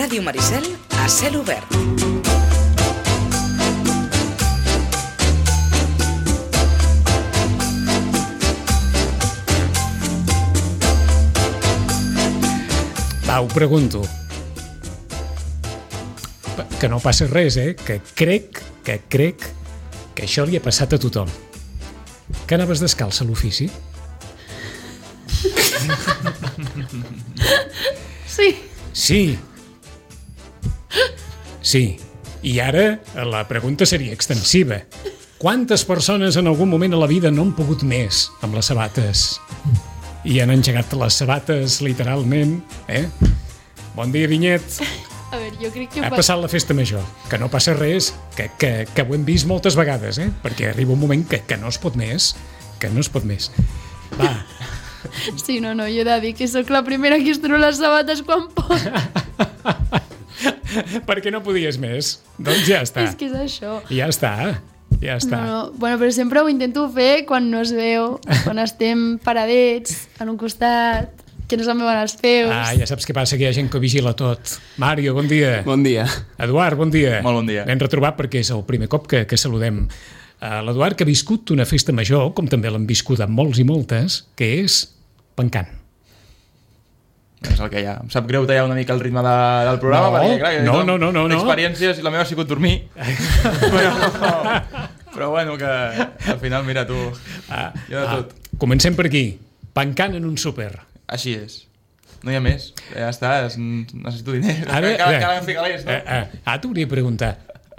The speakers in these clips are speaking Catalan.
Ràdio Maricel a cel obert. Va, ho pregunto. Que no passa res, que crec que això li ha passat a tothom. Que anaves descalç a l'ofici? Sí. Sí. I ara la pregunta seria extensiva. Quantes persones en algun moment a la vida no han pogut més amb les sabates? I han engegat les sabates, literalment, Bon dia, Vinyet. A veure, jo crec que... Ha passat la festa major, que no passa res, que ho hem vist moltes vegades, perquè arriba un moment que no es pot més, Va. Sí, no, jo he de dir que sóc la primera que es treu les sabates quan pot. Perquè no podies més. Doncs ja està. És que és això. Ja està. No. Bueno, però sempre ho intento fer quan no es veu, quan estem paradets en un costat, que no se'm veuen els peus. Ja saps què passa, que hi ha gent que vigila tot. Mario, bon dia. Bon dia. Eduard, bon dia. Molt bon dia. L'hem retrobat perquè és el primer cop que saludem l'Eduard, que ha viscut una festa major, com també l'han viscut amb molts i moltes, que és pencant. És el que hi ha. Em sap greu tallar una mica el ritme del programa, perquè, clar, no. L'experiència, la meva ha sigut dormir. Però bueno, que al final, mira, tu, hi ha de tot. Comencem per aquí. Pencant en un súper. Així és. No hi ha més. Ja està, necessito diners. Cada em fica l'és, no? T'ho hauria de preguntar.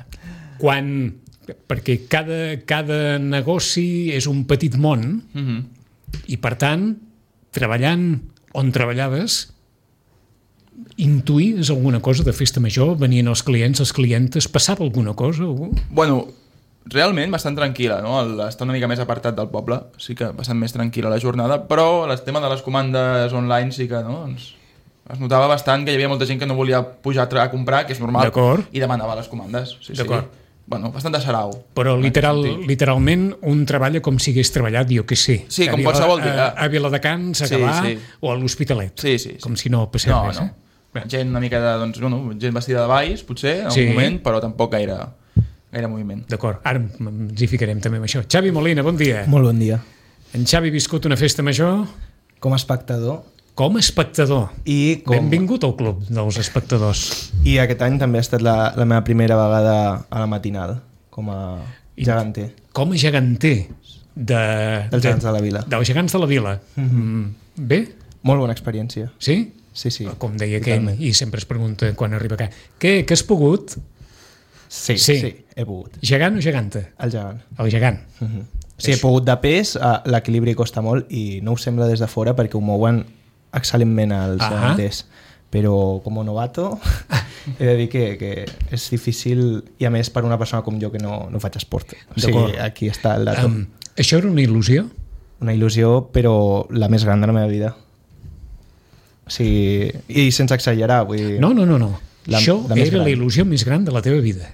Perquè cada negoci és un petit món, i per tant, treballant on treballaves, intuïes alguna cosa de festa major? Venien els clients, les clientes, passava alguna cosa? Bueno, realment bastant tranquil·la, no? Està una mica més apartat del poble, sí que bastant més tranquil·la la jornada, però el tema de les comandes online sí que, no? Es notava bastant que hi havia molta gent que no volia pujar a comprar, que és normal, i demanava les comandes. D'acord. Bueno, bastant de sarau. Però literalment un treballa com si hagués treballat, jo què sé. Sí, com qualsevol dia. A Viladecans, a Gavà, o a l'Hospitalet. Sí. Com si no passés res. No. Gent una mica de, gent vestida de valls, potser, en un moment, però tampoc gaire moviment. D'acord, ara ens hi ficarem també amb això. Xavi Molina, bon dia. Molt bon dia. En Xavi ha viscut una festa major? Com a espectador. Benvingut al club dels espectadors. I aquest any també ha estat la meva primera vegada a la matinal, com a geganter. Com a geganter dels gegants de la vila. Dels gegants de la vila. Bé? Molt bona experiència. Sí? Sí. Com deia aquell, i sempre es pregunta quan arriba acá. Què has pogut? Sí, he pogut. Gegant o geganta? El gegant. El gegant. Sí, he pogut de pes, l'equilibri costa molt i no ho sembla des de fora perquè ho mouen excel·lentment els geganters. Però com a novato he de dir que és difícil, i a més per una persona com jo que no faig esport. O sigui, aquí està el dato. Això era una il·lusió? Una il·lusió, però la més gran de la meva vida. O sigui, i sense exagerar, vull dir... No. Això era la il·lusió més gran de la teva vida.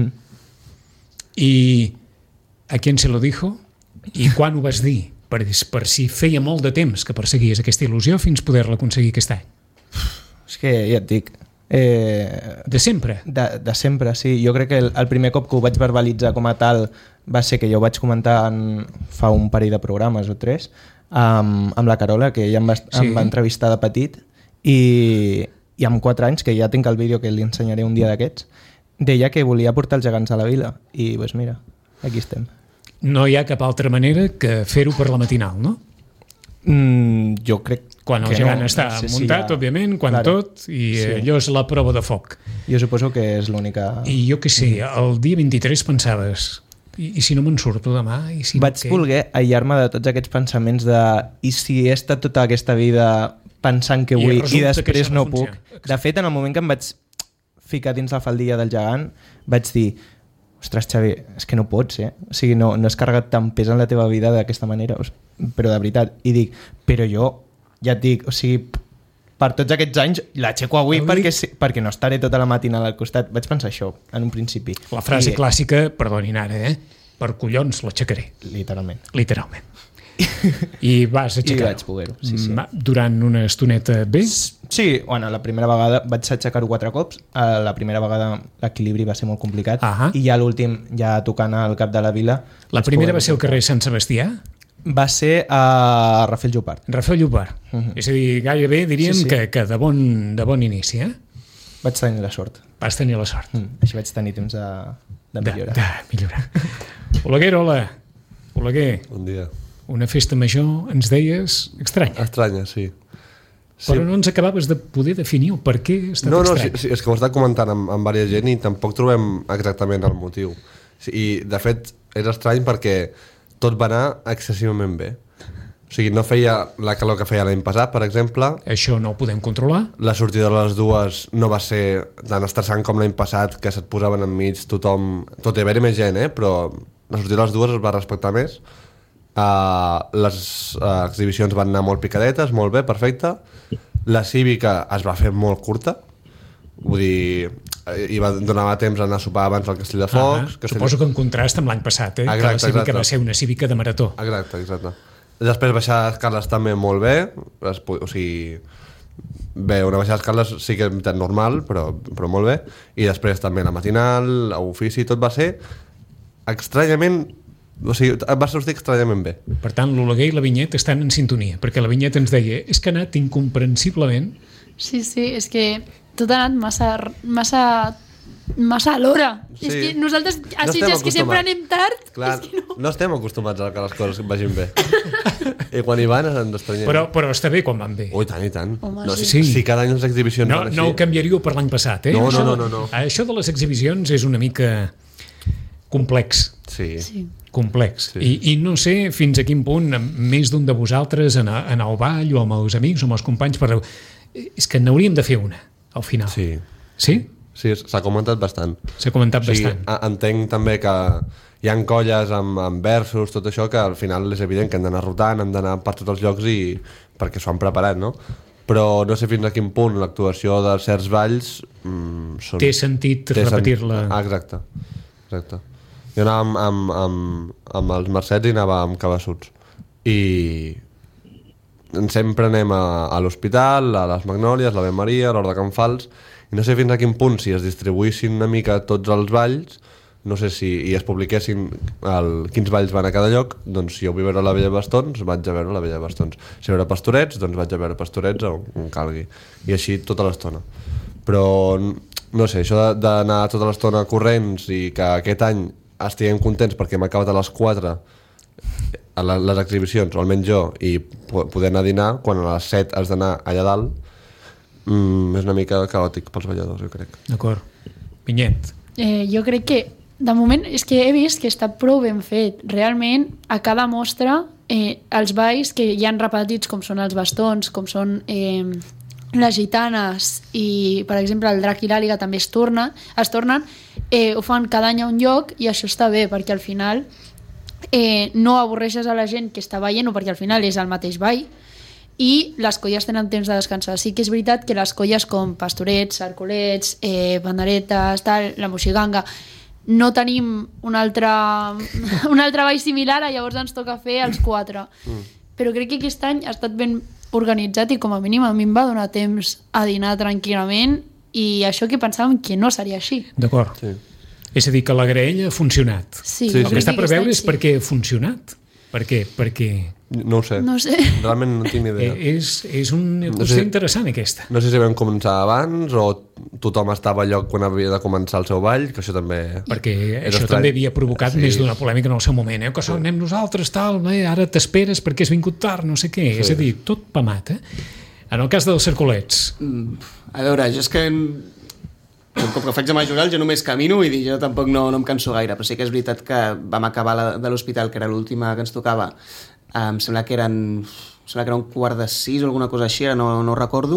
I a qui se lo dijo? I quan ho vas dir? Per si feia molt de temps que perseguies aquesta il·lusió fins poder-la aconseguir aquest any. És que ja et dic... De sempre? De sempre, sí. Jo crec que el primer cop que ho vaig verbalitzar com a tal va ser que jo ho vaig comentar fa un parell de programes o 3 amb la Carola, que ella em va entrevistar de petit, i amb 4 anys, que ja tinc el vídeo que li ensenyaré un dia d'aquests, deia que volia portar els gegants a la vila. I doncs mira, aquí estem. No hi ha cap altra manera que fer-ho per la matinal, no? Jo crec quan el gegant està muntat, òbviament, quan tot, i allò és la prova de foc. Jo suposo que és l'única... I jo què sé, el dia 23 pensaves, i si no me'n surto demà? Vaig voler aïllar-me de tots aquests pensaments de i si he estat tota aquesta vida pensant que vull i després no puc. De fet, en el moment que em vaig ficar dins la faldilla del gegant, vaig dir, ostres, Xavi, és que no pots, O sigui, no has carregat tant pes en la teva vida d'aquesta manera, però de veritat. I dic, però jo, ja et dic, o sigui, per tots aquests anys l'aixeco avui perquè no estaré tota la matinada al costat. Vaig pensar això, en un principi. La frase clàssica, perdonin ara, per collons l'aixecaré. Literalment. I vas aixecar-ho. I vaig poder-ho, sí. Durant una estoneta bé? Sí, bueno, la primera vegada vaig aixecar-ho 4 cops. La primera vegada l'equilibri va ser molt complicat. I ja l'últim, ja tocant al cap de la vila... La primera va ser al carrer Sant Sebastià? Va ser a Rafael Llopart. Rafael Llopart. És a dir, gairebé diríem que de bon inici, eh? Vaig tenir la sort. Vas tenir la sort. Així vaig tenir temps de millorar. De millorar. Oleguer, hola. Oleguer. Bon dia. Una festa major, ens deies, estranya. Estranya, sí. Però no ens acabaves de poder definir el per què ha estat estrany. No, és que ho he estat comentant amb diversa gent i tampoc trobem exactament el motiu. I, de fet, és estrany perquè tot va anar excessivament bé. O sigui, no feia la calor que feia l'any passat, per exemple. Això no ho podem controlar. La sortida de les dues no va ser tan estressant com l'any passat, que se't posaven enmig tothom... Tot i haver-hi més gent, però la sortida de les dues es va respectar més. Les exhibicions van anar molt picadetes, molt bé, perfecte. La cívica es va fer molt curta, vull dir, donava temps a anar a sopar abans al Castell de Focs. Suposo que en contrast amb l'any passat, que la cívica va ser una cívica de marató. Exacte. Després baixar escales també molt bé, o sigui, bé, una baixada d'escales sí que és normal, però molt bé, i després també la matinal, l'ofici, tot va ser estranyament... O sigui, va sortir estranyament bé. Per tant, l'Oleguer i la Vinyet estan en sintonia, perquè la Vinyet ens deia és que ha anat incomprensiblement. Sí, és que tot ha anat massa a l'hora. Sí. És que nosaltres a Sitges que sempre anem tard. Clar, no estem acostumats a que les coses vagin bé. I quan hi van ens estranyem. Però està bé quan van bé. Ui, tant. Home, no, si cada any les exhibicions van així... No ho canviaríeu per l'any passat, eh? No. Això de les exhibicions és una mica complex. Sí. Complex. I no sé fins a quin punt més d'un de vosaltres en el ball o amb els amics o amb els companys és que n'hauríem de fer una al final. Sí? Sí, s'ha comentat bastant. Bastant. Entenc també que hi ha colles amb versos, tot això, que al final és evident que han d'anar rotant, han d'anar per tots els llocs perquè s'ho han preparat, no? Però no sé fins a quin punt l'actuació de certs balls té sentit repetir-la. Exacte. Jo anava amb els Mercets i anava amb Cabassuts. I sempre anem a l'hospital, a les Magnòlies, a la Ben Maria, a l'Hort de Can Fals, i no sé fins a quin punt, si es distribuïssin una mica tots els balls, no sé si es publiquessin quins balls van a cada lloc, doncs si jo vull veure la Vella Bastons, vaig a veure la Vella Bastons. Si veure Pastorets, doncs vaig a veure Pastorets on calgui. I així tota l'estona. Però, no sé, això d'anar tota l'estona corrents i que aquest any estiguem contents perquè hem acabat a les 4 a les exhibicions, o almenys jo, i poder anar a dinar quan a les 7 has d'anar allà dalt, és una mica caòtic pels balladors, jo crec. D'acord. Vinyet. Jo crec que de moment és que he vist que està prou ben fet. Realment, a cada mostra, els balls que hi han repetits, com són els bastons, com són les gitanes i, per exemple, el drac i l'àliga també es tornen, ho fan cada any a un lloc i això està bé, perquè al final no avorreixes a la gent que està veient-ho, perquè al final és el mateix ball i les colles tenen temps de descansar. Sí que és veritat que les colles com Pastorets, Arcolets, Panderetes, la Moixiganga, no tenim un altre ball similar, llavors ens toca fer els 4. Però crec que aquest any ha estat ben organitzat i com a mínim a mi em va donar temps a dinar tranquil·lament i això que pensàvem que no seria així. D'acord. Sí. És a dir, que la graella ha funcionat. Sí. El que està per veure és per què ha funcionat. Per què? No ho sé. Realment no tinc ni idea. És una qüestió interessant, aquesta. No sé si vam començar abans o tothom estava al lloc quan havia de començar el seu ball, que això també... Perquè això també havia provocat més d'una polèmica en el seu moment, que anem nosaltres, ara t'esperes perquè has vingut tard, no sé què. És a dir, tot pamat, En el cas dels Cercolets. A veure, jo és que... Un cop que faig de majoral jo només camino i jo tampoc no em canso gaire, però sí que és veritat que vam acabar de l'hospital, que era l'última que ens tocava, em sembla que era un 5:15 o alguna cosa així, no recordo,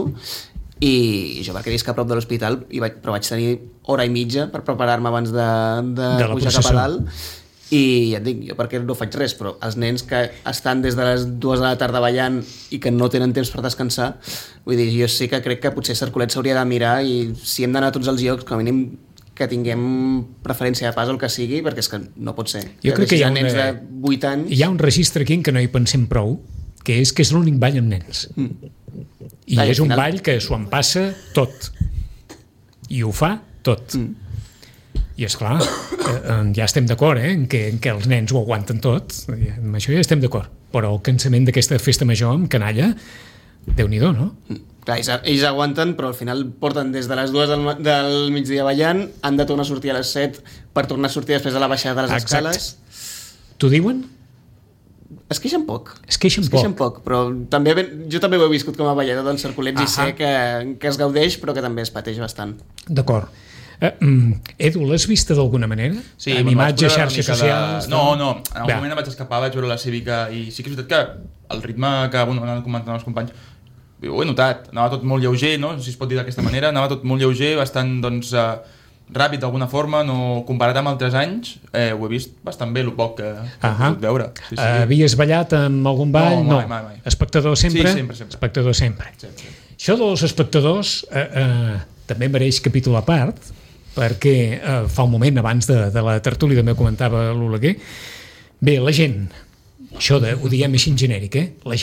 i jo perquè visc a prop de l'hospital però vaig tenir hora i mitja per preparar-me abans de pujar cap a dalt. I ja et dic, jo perquè no faig res, però els nens que estan des de les 2 de la tarda ballant i que no tenen temps per descansar, vull dir, jo sí que crec que potser Cercolet s'hauria de mirar i si hem d'anar a tots els llocs, com a mínim que tinguem preferència de pas o el que sigui, perquè és que no pot ser. Jo crec que hi ha nens de 8 anys... Hi ha un registre aquí en què no hi pensem prou, que és l'únic ball amb nens. I és un ball que s'ho empassa tot. I ho fa tot. I esclar, ja estem d'acord, en que els nens ho aguanten tot. Amb això ja estem d'acord. Però el cansament d'aquesta festa major amb canalla, Déu-n'hi-do, no? Clar, ells aguanten, però al final porten des de les 2 del migdia ballant, han de tornar a sortir a les 7 per tornar a sortir després de la baixada de les escales. T'ho diuen? Es queixen poc. Es queixen poc, però també jo també ho he viscut com a ballador d'en Cercolets i sé que es gaudeix, però que també es pateix bastant. D'acord. Edu, l'has vista d'alguna manera? Sí, en imatges, xarxes socials? No, en algun moment em vaig escapar, vaig veure la Cívica i sí que és veritat que el ritme que anaven comentant els companys ho he notat, anava tot molt lleuger, no? Si es pot dir d'aquesta manera, anava tot molt lleuger, bastant doncs, ràpid d'alguna forma, no comparat amb altres anys, ho he vist bastant bé, el poc que he pogut veure. Sí. Havies ballat amb algun ball? No, mai. Espectador sempre? Sí, sempre. Espectador sempre. Sí. Això dels espectadors també mereix capítol a part, perquè fa un moment abans de la tertúlia també comentava l'Oleguer. Bé, la gent, això ho diem així en genèric,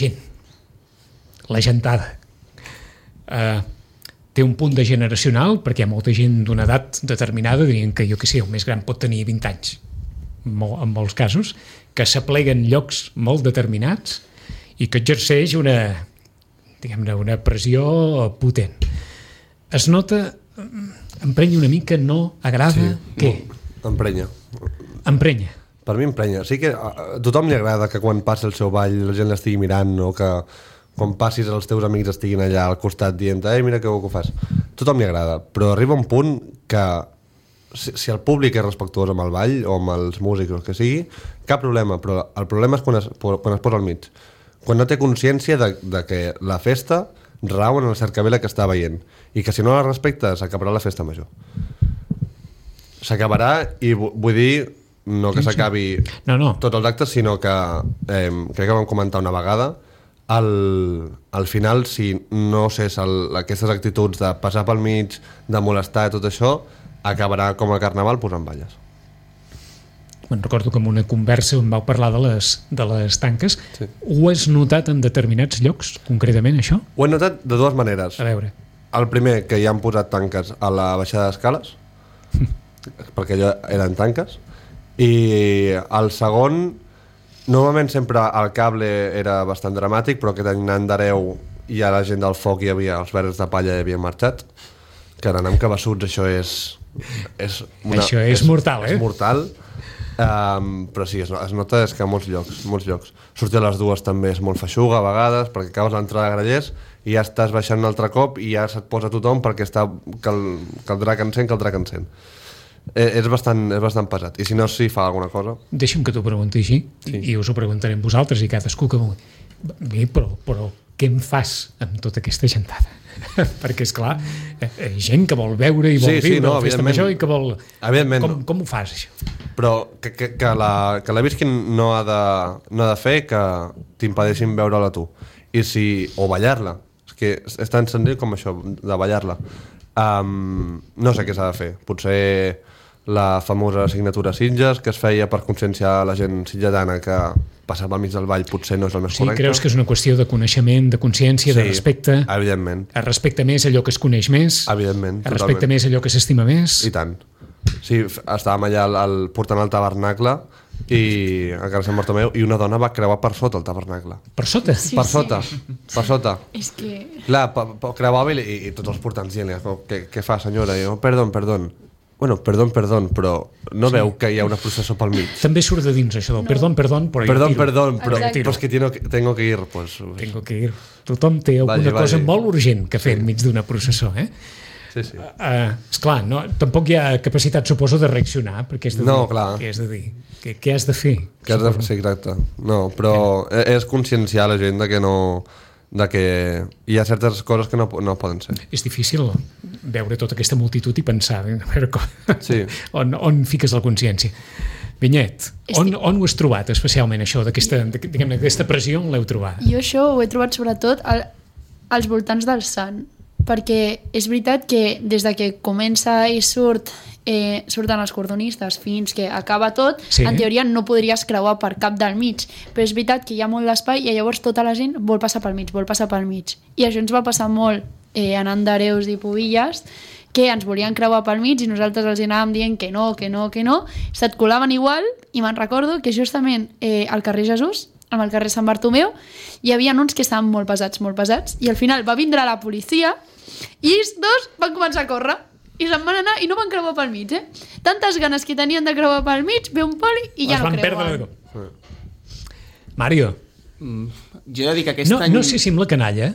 la gentada. Té un punt de generacional, perquè hi ha molta gent d'una edat determinada, dirien que jo que sé, el més gran pot tenir 20 anys, en molts casos, que s'apleguen llocs molt determinats i que exerceix una pressió potent. Es nota, emprenya una mica, no agrada, què? Emprenya. Emprenya. Per mi emprenya. Sí que a tothom li agrada que quan passi el seu ball la gent l'estigui mirant, o que quan passis els teus amics estiguin allà al costat dient mira que ho fas. Tothom li agrada, però arriba un punt que si el públic és respectuós amb el ball o amb els músics o el que sigui, cap problema, però el problema és quan es posa al mig. Quan no té consciència de que la festa rau en el cercavila que està veient i que si no la respecta s'acabarà la festa major. S'acabarà i vull dir no que s'acabi tots els actes, sinó que crec que vam comentar una vegada al final, si no cés aquestes actituds de passar pel mig, de molestar i tot això, acabarà com el carnaval posant balles. Me'n recordo que en una conversa on vau parlar de les tanques. Sí. Ho has notat en determinats llocs, concretament, això? Ho he notat de dues maneres. A veure. El primer, que ja han posat tanques a la baixada d'escales, perquè allò eren tanques, i el segon, normalment sempre el cable era bastant dramàtic, però aquest any anant d'Hereu i a la gent del foc hi havia, els verds de palla havien marxat, que anar amb cabassuts això és mortal, És mortal, però sí, es nota que a molts llocs. Sortir a les 2 també és molt feixuga a vegades, perquè acabes l'entrada de Grallers i ja estàs baixant un altre cop i ja se't posa tothom perquè està que el drac encén. És bastant pesat. I si no, si fa alguna cosa... Deixa'm que t'ho pregunti així, i us ho preguntarem vosaltres i cadascú que vulgui. Bé, però què em fas amb tota aquesta gentada? Perquè, esclar, gent que vol veure i vol viure la festa major i que vol... Com ho fas, això? Però que la visquin no ha de fer que t'impedeixin veure-la tu. O ballar-la. És que és tan senzill com això, de ballar-la. No sé què s'ha de fer. Potser la famosa assignatura Sitges, que es feia per conscienciar la gent sitgetana que passar pel mig del ball potser no és el més correcte. Sí, creus que és una qüestió de coneixement, de consciència, de respecte? Evidentment. Es respecta més allò que es coneix més? Evidentment, es respecta més allò que s'estima més? I tant. Sí, estàvem allà portant el tabernacle i a Casa Sant Bartomeu i una dona va creuar per sota el tabernacle. Per sota? Sí, per sota. És que... Clar, creuava i tots els portants dient què fa, senyora? I jo, perdó. Bueno, perdó, però no veu que hi ha una processó pel mig. També surt de dins això del perdó, però però és que tengo que ir. Tengo que ir. Tothom té alguna cosa molt urgent que fer enmig d'una processó, Sí. Esclar, tampoc hi ha capacitat, suposo, de reaccionar, perquè és de dir, clar. Què has de dir? Què has de fer? Sí, exacte. No, però és conscienciar la gent de que hi ha certes coses que no poden ser. És difícil veure tota aquesta multitud i pensar a veure on fiques la consciència. Vinyet, on ho has trobat especialment això, d'aquesta pressió, on l'heu trobat? Jo això ho he trobat sobretot als voltants del Sant, perquè és veritat que des de que comença i surt surten els cordonistes fins que acaba tot, Sí. en teoria no podries creuar per cap del mig, però és veritat que hi ha molt d'espai i llavors tota la gent vol passar pel mig, i això ens va passar molt anant d'Areus i Pubilles, que ens volien creuar pel mig i nosaltres els anàvem dient que no, se't colaven igual, i me'n recordo que justament al carrer Jesús, amb el carrer Sant Bartomeu, hi havia uns que estaven molt pesats, i al final va vindre la policia i ells dos van començar a córrer i se'n van anar i no van creuar pel mig, Tantes ganes que tenien de creuar pel mig, ve un poli i ja no creuen. Mario. Jo he de dir que aquest any... No sé si amb la canalla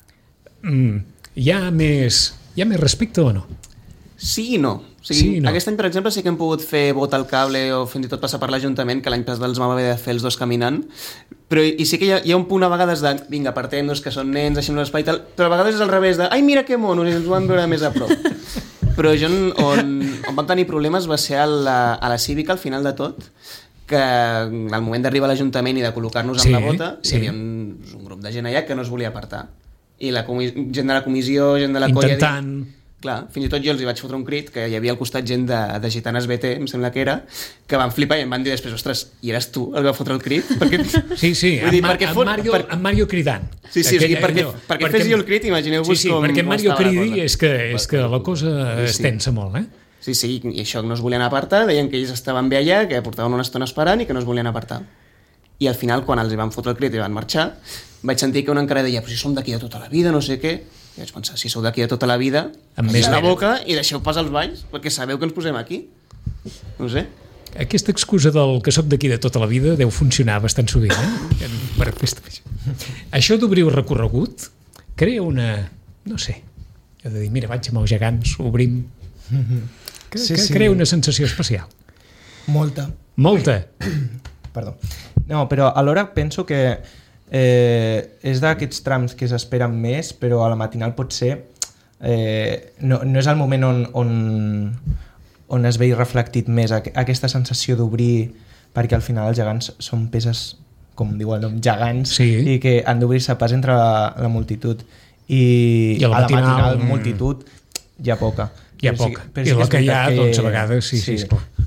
hi ha més respecte o no? Sí i no. O sigui, Sí i no. Aquest any, per exemple, sí que hem pogut fer vot al cable o fins i tot passar per l'Ajuntament, que l'any passat els vam haver de fer els dos caminant, però i sí que hi ha un punt a vegades de vinga, apartem-nos, que són nens, deixem l'espai i tal, però a vegades és al revés de ai, mira que monos, i ens ho vam veure més a prop. Però jo on vam tenir problemes va ser a la Cívica, al final de tot, que al moment d'arribar a l'Ajuntament i de col·locar-nos amb la bota, hi havia un grup de gent allà que no es volia apartar. I gent de la comissió, gent de la colla... Intentant... Clar, fins i tot jo els hi vaig fotre un crit, que hi havia al costat gent de Gitanes BT, em sembla que era, que van flipar i em van dir després, ostres, i eres tu el que va fotre el crit? Perquè... Sí, en Mario cridant. Sí, o sigui, perquè fes jo el crit, imagineu-vos com... Perquè Mario cridi és que la cosa es tensa molt, Sí, i això no es volien apartar, deien que ells estaven bé allà, que portaven una estona esperant i que no es volien apartar. I al final, quan els hi van fotre el crit i van marxar, vaig sentir que una encara deia, però si som d'aquí de tota la vida, no sé què. I vaig pensar, si sou d'aquí de tota la vida, més la boca i deixeu pas als balls, perquè sabeu que ens posem aquí. No sé. Aquesta excusa del que sóc d'aquí de tota la vida deu funcionar bastant sovint, per festa. Això d'obrir el recorregut crea una... no sé, he de dir, mira, vaig amb els gegants, obrim... Crea una sensació especial. Molta. Perdó. No, però alhora penso que és d'aquests trams que s'esperen més, però a la matinal potser no és el moment on es vegi reflectit més aquesta sensació d'obrir, perquè al final els gegants són peces, com diu el nom, gegants, i que han d'obrir-se pas entre la multitud i a la matinal multitud hi ha poca. I la que hi ha, doncs a vegades sí,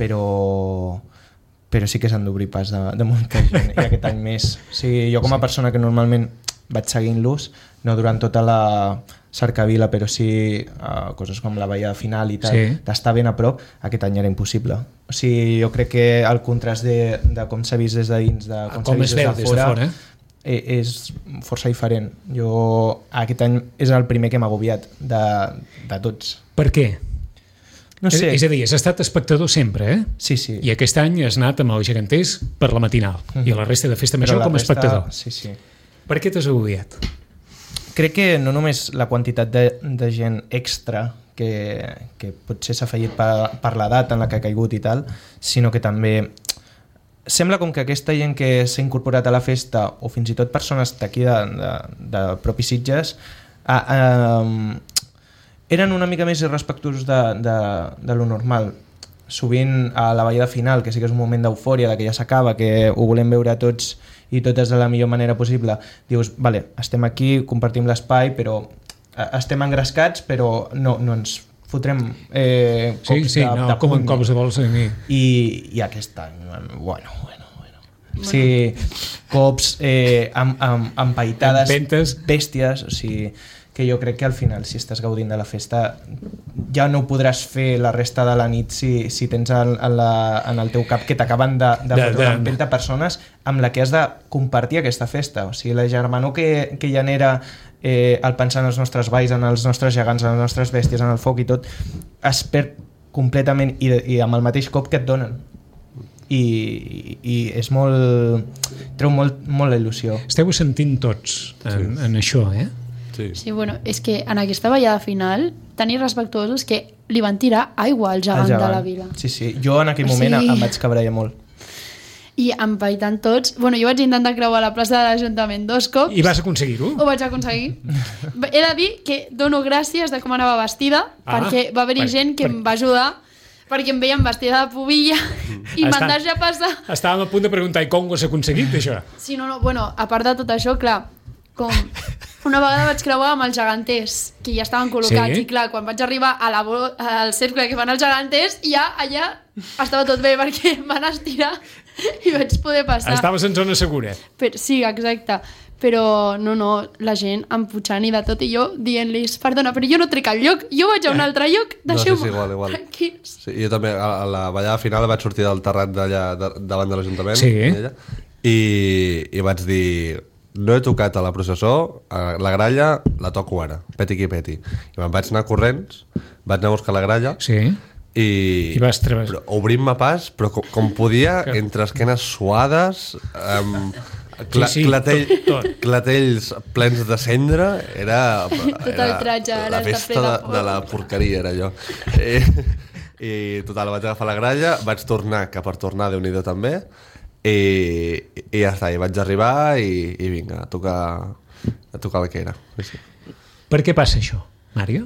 però sí que s'han d'obrir pas de molta gent, i aquest any més. Sí, jo com a persona que normalment vaig seguint-los, no durant tota la cercavila, però sí coses com la ballada final i tal, d'estar ben a prop, aquest any era impossible. O sigui, jo crec que el contrast de com s'ha vist des de dins, de com s'ha vist des de fora, és força diferent. Jo aquest any és el primer que m'ha agobiat de tots. Per què? No sé. És a dir, has estat espectador sempre, Sí. I aquest any has anat amb els geganters per la matinal i la resta de festa major com a espectador. Sí. Per què t'has agobiat? Crec que no només la quantitat de gent extra que potser s'ha afegit per l'edat en la que ha caigut i tal, sinó que també sembla com que aquesta gent que s'ha incorporat a la festa, o fins i tot persones d'aquí de propi Sitges, eren una mica més irrespectuosos de lo normal. Sovint a la ballada final, que sí que és un moment d'eufòria, que ja s'acaba, que ho volem veure tots i totes de la millor manera possible, dius, vale, estem aquí, compartim l'espai, però estem engrescats, però no ens fotrem cops de puny. Cops de bols a mi. I aquest any, bueno. Sí, cops, empaitades, bèsties, o sigui, que jo crec que al final, si estàs gaudint de la festa, ja no ho podràs fer la resta de la nit si tens en el teu cap que t'acaben de fotre amb 20 persones amb la que has de compartir aquesta festa. O sigui, la germanor que genera el pensar en els nostres balls, en els nostres gegants, en les nostres bèsties, en el foc i tot, es perd completament i amb el mateix cop que et donen. I és treu molt la il·lusió. Esteu sentint tots en això, Sí, bueno, és que en aquesta ballada final tan irrespectuosos que li van tirar aigua al gegant de la vila. Sí, jo en aquell moment em vaig cabrejar molt. I empaitant tots. Bueno, jo vaig intentar creuar la plaça de l'Ajuntament 2 cops. I vas aconseguir-ho? Ho vaig aconseguir. He de dir que dono gràcies de com anava vestida, perquè va haver-hi gent que em va ajudar, perquè em veien vestida de pubilla i me'n deixa passar. Estàvem a punt de preguntar, i com ho has aconseguit, això? Sí, bueno, a part de tot això, clar, com Una vegada vaig creuar amb els geganters, que ja estaven col·locats, Sí? i clar, quan vaig arribar al cercle que fan els geganters, ja allà estava tot bé, perquè em van estirar i vaig poder passar. Estaves en zona segura. Sí, exacte. Però no, la gent emputxant i de tot, i jo dient-los, perdona, però jo no trec el lloc, jo vaig a un altre lloc, deixeu-me igual. tranquils. Sí, jo també, a la ballada final vaig sortir del terrat d'allà davant de l'Ajuntament i vaig dir, no he tocat a la processó, la gralla la toco ara, peti qui peti. I me'n vaig anar corrents, vaig anar a buscar la gralla i vas travessar. Obrint-me pas, però com podia, entre esquenes suades, clatells plens de cendra, era el tratge, la festa de la porqueria, era allò. I total, vaig agafar la gralla, vaig tornar, que per tornar Déu-n'hi-do també, i ja està, i vaig arribar i vinga, a tocar el que era. Sí. Per què passa això, Mario?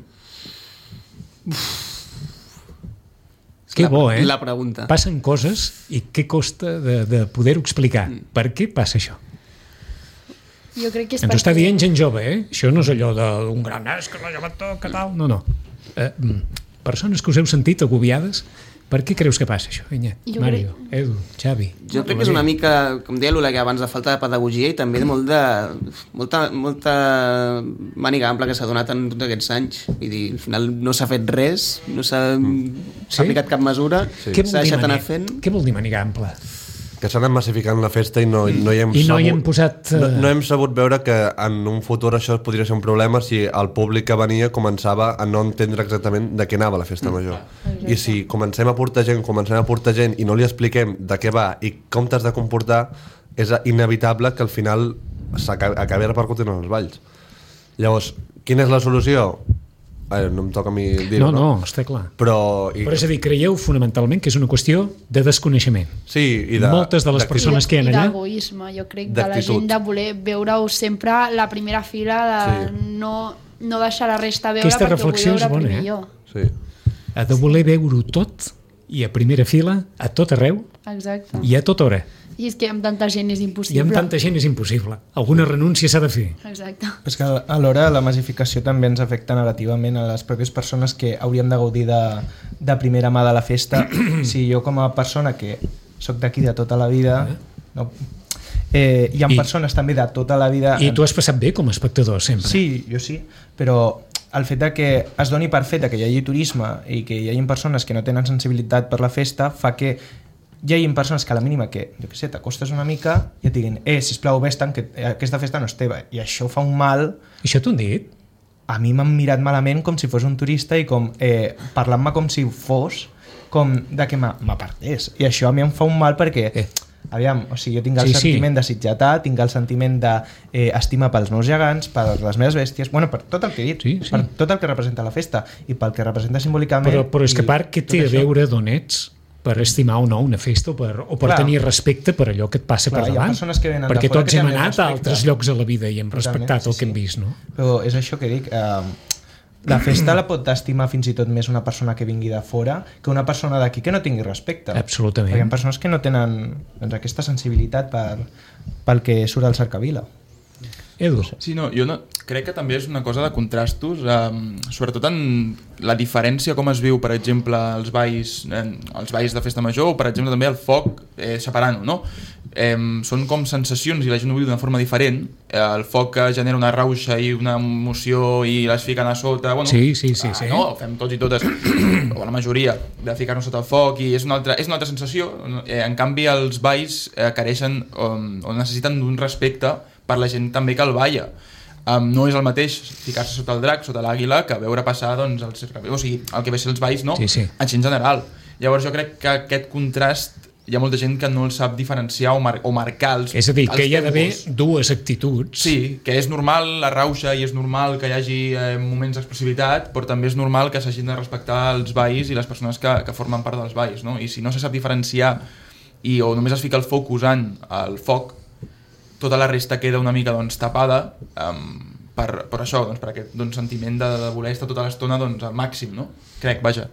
Que bo, La pregunta. Passen coses i què costa de poder-ho explicar. Per què passa això? Jo crec que és Ens ho està dient gent jove, Això no és allò d'un gran que la joventut, que tal. No. Persones que us heu sentit agobiades, per què creus que passa això? Mario, Edu, Xavi. Jo crec que és una mica, com deia l'Olega abans, de falta de pedagogia i també de molta màniga ampla que s'ha donat en tots aquests anys. Vull dir, al final no s'ha fet res, no s'ha aplicat cap mesura, s'ha deixat anar fent. Què vol dir màniga ampla? Que s'ha anat massificant la festa i no hi hem posat... No hem sabut veure que en un futur això podria ser un problema si el públic que venia començava a no entendre exactament de què anava la festa major. I si comencem a portar gent i no li expliquem de què va i com t'has de comportar, és inevitable que al final acabi repercutint en els balls. Llavors, quina és la solució? No em toca a mi dir-ho, no, està clar. Però és a dir, creieu fonamentalment que és una qüestió de desconeixement. Sí, i moltes de les persones que hi ha allà... I d'egoisme, jo crec, de la gent de voler veure-ho sempre la primera fila, de no deixar la resta veure perquè ho vull veure primer jo. Sí. Ha de voler veure-ho tot i a primera fila, a tot arreu. Exacte. I a tota hora. I és que amb tanta gent és impossible. I amb tanta gent és impossible. Alguna renúncia s'ha de fer. Exacte. És que alhora la massificació també ens afecta negativament a les pròpies persones que hauríem de gaudir de primera mà de la festa. Si jo com a persona que sóc d'aquí de tota la vida... hi ha persones també de tota la vida... I tu has passat bé com a espectador, sempre. Sí, jo sí, però el fet de que es doni per fet que hi hagi turisme i que hi hagi persones que no tenen sensibilitat per la festa fa que hi hagi persones que a la mínima que, jo què sé, t'acostes una mica i et diguin, sisplau, vés-te'n, que aquesta festa no és teva. I això fa un mal... I això t'ho han dit? A mi m'han mirat malament com si fos un turista i com parlant-me com si fos com de que m'apartés. I això a mi em fa un mal perquè... Aviam, o sigui, jo tinc el sentiment de sitgetat, tinc el sentiment d'estima pels meus gegants, per les meves bèsties, bueno, per tot el que he dit, per tot el que representa la festa i pel que representa simbòlicament... Però és que a part, què té a veure d'on ets per estimar o no una festa o per tenir respecte per allò que et passa per davant? Perquè tots hem anat a altres llocs a la vida i hem respectat el que hem vist, no? Però és això que dic... La festa la pot estimar fins i tot més una persona que vingui de fora que una persona d'aquí que no tingui respecte. Absolutament. Perquè hi ha persones que no tenen aquesta sensibilitat pel que surt al cercavila. Edu. Sí, no, jo crec que també és una cosa de contrastos, sobretot en la diferència com es viu, per exemple, els balls de festa major o, per exemple, també el foc separant-ho, no? Són com sensacions i la gent ho viu d'una forma diferent. El foc genera una rauxa i una emoció i les fiquen a sota, bueno, sí. No? Ho fem tots i totes, o la majoria, de ficar-nos sota el foc, i és una altra sensació. En canvi, els balls careixen o necessiten d'un respecte per la gent també que el balla. No és el mateix ficar-se sota el drac, sota l'àguila, que veure passar el cercavila, o sigui, el que ve ser els balls, no? Sí. En general. Llavors jo crec que aquest contrast hi ha molta gent que no el sap diferenciar o marcar els És a dir, que hi ha d'haver tempos. dues actituds. Sí, que és normal la rauxa i és normal que hi hagi moments d'expressivitat, però també és normal que s'hagin de respectar els balls i les persones que formen part dels balls, no? I si no se sap diferenciar o només es fica el focus en el foc, tota la resta queda una mica tapada per això, per aquest sentiment de voler estar tota l'estona al màxim, no? Crec, vaja.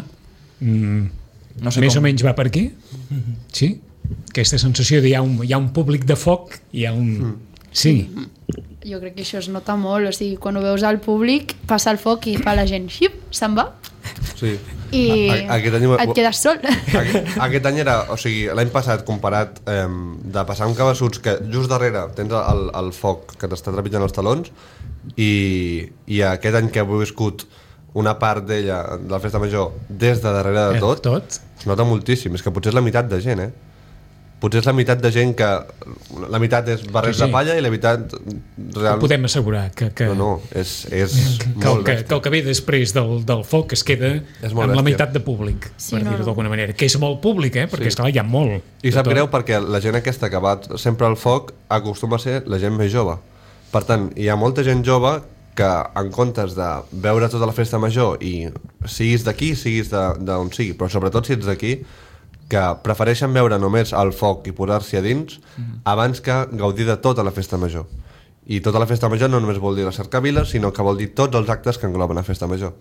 No sé més o menys va per aquí? Sí? Aquesta sensació de hi ha un públic de foc, hi ha un... Sí. Jo crec que això es nota molt, o sigui, quan ho veus al públic, passa el foc i fa la gent, xip, se'n va, Sí. i Aquest any, et quedes sol. aquest any era, o sigui, l'any passat comparat de passar un Cabassuts que just darrere tens el foc que t'està trepitjant els talons i aquest any que he viscut una part d'ella, de la festa major, des de darrere de tot, es nota moltíssim. És que potser és la meitat de gent, Potser és la meitat de gent que... La meitat és barrets de palla i la meitat... Ho podem assegurar. No, és molt que el que ve després del foc es queda amb la meitat de públic, per dir-ho d'alguna manera. Que és molt públic, perquè esclar, hi ha molt. I sap greu perquè la gent aquesta que va sempre al foc acostuma a ser la gent més jove. Per tant, hi ha molta gent jove que en comptes de veure tota la festa major i siguis d'aquí, siguis d'on sigui, però sobretot si ets d'aquí, que prefereixen veure només el foc i posar-s'hi a dins abans que gaudir de tota la festa major. I tota la festa major no només vol dir la cercavila, sinó que vol dir tots els actes que engloben la festa major.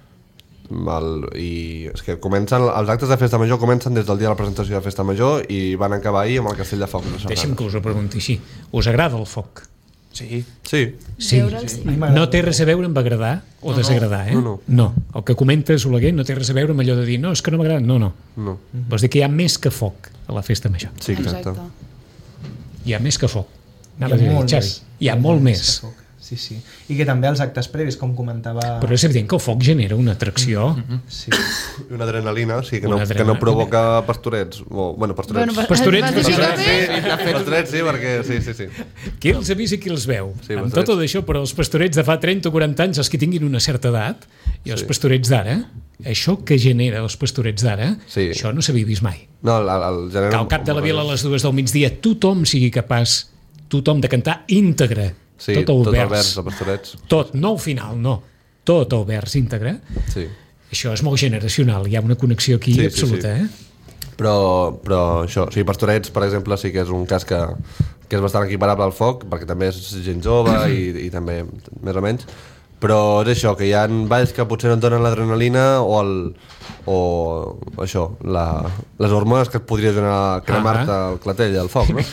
I és que els actes de festa major comencen des del dia de la presentació de festa major i van acabar ahir amb el castell de foc. Deixa'm que us ho pregunti així. Us agrada el foc? Sí. No té res a veure amb agradar o desagradar, No. El que comentes, Oleguer, no té res a veure amb allò de dir no, és que no m'agrada. No. Vols dir que hi ha més que foc a la festa major. Sí, exacte. Hi ha més que foc. Hi ha molt més. Sí. I que també els actes previs, com comentava... Però és evident que el foc genera una atracció. Sí. I una adrenalina, que no provoca pastorets. Pastorets sí, perquè sí. Qui els ha vist i qui els veu? Amb tot això, però els pastorets de fa 30 o 40 anys, els que tinguin una certa edat, i els pastorets d'ara, això que genera els pastorets d'ara, això no s'havia vist mai. Que al cap de la vila a les 2 del migdia tothom sigui capaç, tothom de cantar íntegre, tot el vers, tot, no al final, no, tot el vers íntegre. Això és molt generacional, hi ha una connexió aquí absoluta. Però això, pastorets, per exemple, sí que és un cas que és bastant equiparable al foc, perquè també és gent jove i també més o menys, però és això, que hi ha balls que potser no et donen l'adrenalina o això, les hormones que et podria donar cremar-te el clatell, el foc, no?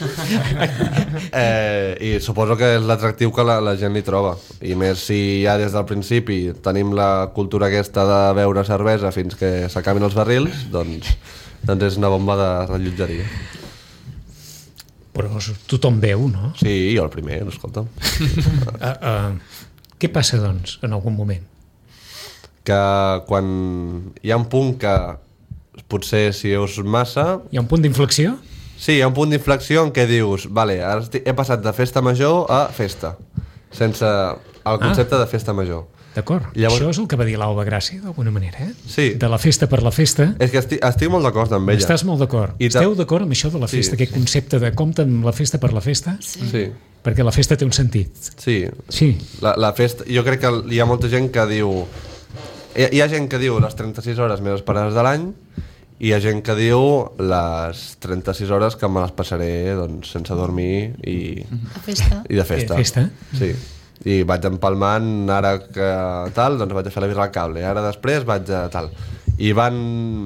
I suposo que és l'atractiu que la gent li troba, i més si ja des del principi tenim la cultura aquesta de beure cervesa fins que s'acabin els barrils, doncs és una bomba de rellotgeria. Però tothom veu, no? Sí, jo el primer, escolta'm. Què passa, doncs, en algun moment? Que quan hi ha un punt que potser si veus massa... Hi ha un punt d'inflexió? Sí, hi ha un punt d'inflexió en què dius vale, ara he passat de festa major a festa, sense el concepte de festa major. D'acord, això és el que va dir l'Alba Gràcia, d'alguna manera, Sí. De la festa per la festa. És que estic molt d'acord amb ella. Estàs molt d'acord. Esteu d'acord amb això de la festa, aquest concepte de compte amb la festa per la festa? Sí. Perquè la festa té un sentit. Sí. La festa, jo crec que hi ha molta gent que diu... Hi ha gent que diu les 36 hores més esperades de l'any i hi ha gent que diu les 36 hores que me les passaré sense dormir i de festa. Sí. I vaig empalmant, ara que tal, doncs vaig a fer la birra al cable, ara després vaig a tal. I van...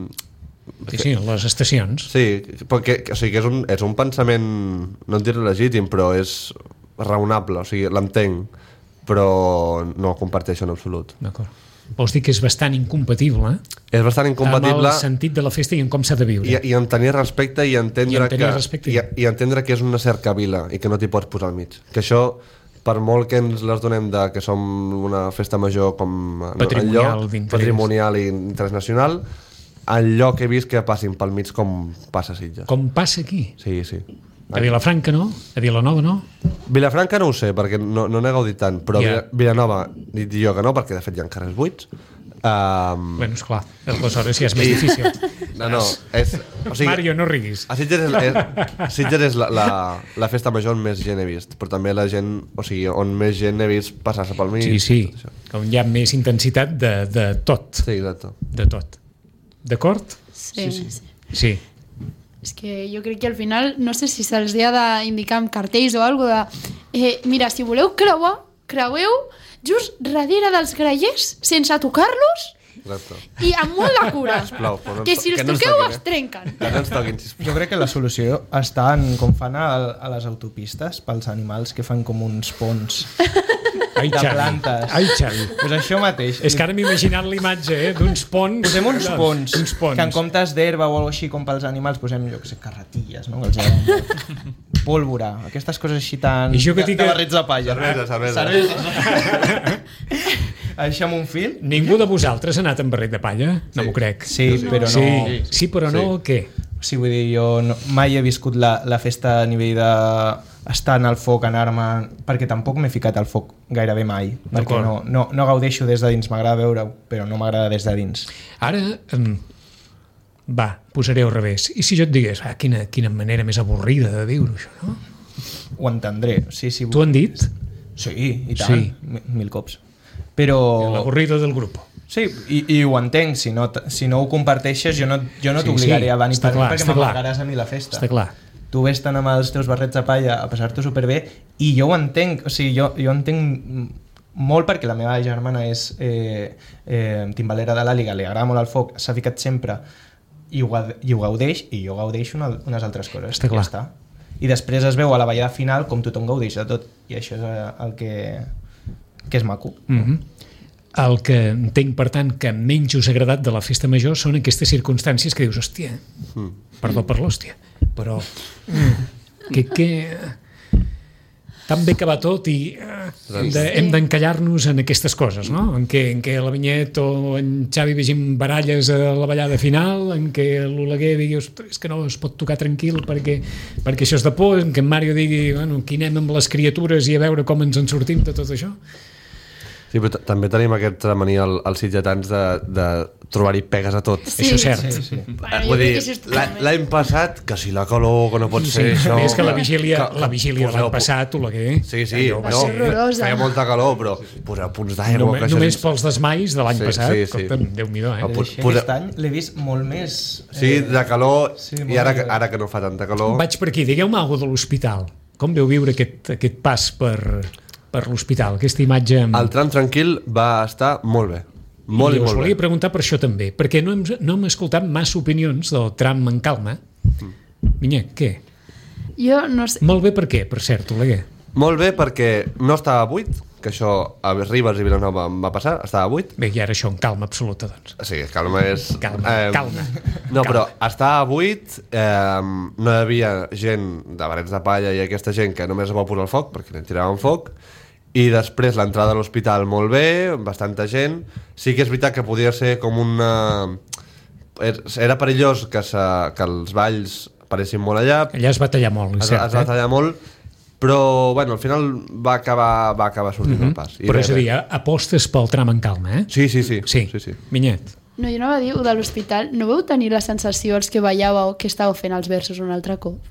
Sí, les estacions. Sí, perquè o sigui, que és un pensament, no en diré legítim, però és raonable, o sigui, l'entenc, però no el comparteixo en absolut. D'acord. Vols dir que és bastant incompatible? És bastant incompatible... Amb el sentit de la festa i en com s'ha de viure. I en tenir respecte i entendre que és una cercavila i que no t'hi pots posar al mig. Que això, per molt que ens les donem de que som una festa major com patrimonial i internacional, el lloc he vist que passin pel mig com passa a Sitges. Com passa aquí? Sí. A Vilafranca no? A Vilanova no? Vilafranca no ho sé, perquè no n'he gaudit tant, però Vilanova dic jo que no, perquè de fet hi ha carrers buits. Bueno, esclar, aleshores ja és més difícil. No, o sigui, Mario, no riguis. A Sitges és la festa major on més gent he vist, però també la gent, o sigui, on més gent he vist passar-se pel mig. Sí, on hi ha més intensitat de tot. Sí, exacte. De tot. D'acord? Sí. És que jo crec que al final, no sé si se'ls ha d'indicar amb cartells o alguna cosa de mira, si voleu creueu just darrere dels grallers sense tocar-los Exacte. I amb molt de cura. Sisplau, però no Que ens- si els que no ens toqueu toquin, es trenquen. Que no ens toquin, sisplau. Jo crec que la solució està en com fan a les autopistes pels animals que fan com uns ponts Ai, de Xavi. plantes. Ai, Xavi. Pues això mateix. És que ara m'he imaginat l'imatge, d'uns ponts... Posem uns ponts, Uns ponts. que en comptes d'herba o alguna així com pels animals posem, jo que sé, carretilles, no? Els pólvora, aquestes coses així tan... I jo que de tinc- barrets de palla. Cervesa. Així amb un fil? Ningú de vosaltres ha anat amb barret de palla? No m'ho crec. Sí, però no... Sí, però no, què? Sí, vull dir, jo mai he viscut la festa a nivell de estar en el foc, anar-me... Perquè tampoc m'he ficat al foc gairebé mai. Perquè no gaudeixo des de dins, m'agrada veure-ho, però no m'agrada des de dins. Ara, va, posaré al revés. I si jo et digués, quina manera més avorrida de viure això, no? Ho entendré, sí. T'ho han dit? Sí, i tant, Sí. mil cops. Però... L'avorrida del grup. Sí, i ho entenc, si no ho comparteixes jo no t'obligaré a venir està clar, perquè està clar. m'amargaràs a mi la festa. Està clar. Tu vés tant amb els teus barrets de palla a passar-t'ho superbé i jo ho entenc, o sigui, jo entenc molt perquè la meva germana és timbalera de l'Àliga, li agrada molt el foc, s'ha ficat sempre i ho gaudeix i jo gaudeixo unes altres coses. Està clar. Ja està. I després es veu a la ballada final com tothom gaudeix de tot i això és el que és maco. El que entenc, per tant, que menys us ha agradat de la festa major són aquestes circumstàncies que dius, hòstia, perdó per l'hòstia, però que tan bé que va tot i hem d'encallar-nos en aquestes coses, no? En què la Vinyet o en Xavi vegin baralles a la ballada final, en què l'Oleguer digui, ostres, és que no es pot tocar tranquil perquè això és de por, en què en Mario digui, bueno, aquí anem amb les criatures i a veure com ens en sortim de tot això. Sí, però també tenim aquesta mania als sitgetans de trobar-hi pegues a tot. Això és cert. Sí. Bueno, Vull dir, això és totalment- l'any passat, que si la calor, que no pot ser això... Més que la vigília de poseu- l'any passat, Oleguer. Sí, allò va ser horrorosa. feia molta calor, però poseu punts d'aigua... Només pels desmais de l'any Sí, passat, sí. escolta'm, Déu-n'hi-do, Ah, Aquest any l'he vist molt més... Sí, de calor, Sí, i ara que no fa tanta calor... Vaig per aquí, digueu-me alguna cosa de l'hospital. Com veu viure aquest pas per l'hospital, aquesta imatge... El tram tranquil va estar molt bé. Molt i I us molt volia bé. preguntar per això també, perquè no hem escoltat massa opinions del tram en calma. Vinyet, què? Jo no sé... Molt bé per què, per cert, Oleguer? Molt bé perquè no estava buit, que això a Ribes i Vilanova em va passar, estava buit. Bé, i ara això en calma absoluta, doncs. Sí, calma és... Calma. No, però estava buit, no hi havia gent de barrets de palla i aquesta gent que només es va posar al foc, perquè n'hi tiraven foc, i després l'entrada a l'hospital molt bé, bastanta gent. Sí que és veritat que podia ser com una... Era perillós que els balls paressin molt allà. Allà es va tallar molt, és cert. Es va tallar molt, però bueno, al final va acabar sortint el pas. I Però bé, és a dir, apostes pel tram en calma, eh? Sí. Sí. Vinyet. No, jo no va dir, de l'hospital, no veu tenir la sensació els que ballàveu que estàveu fent els versos un altre cop?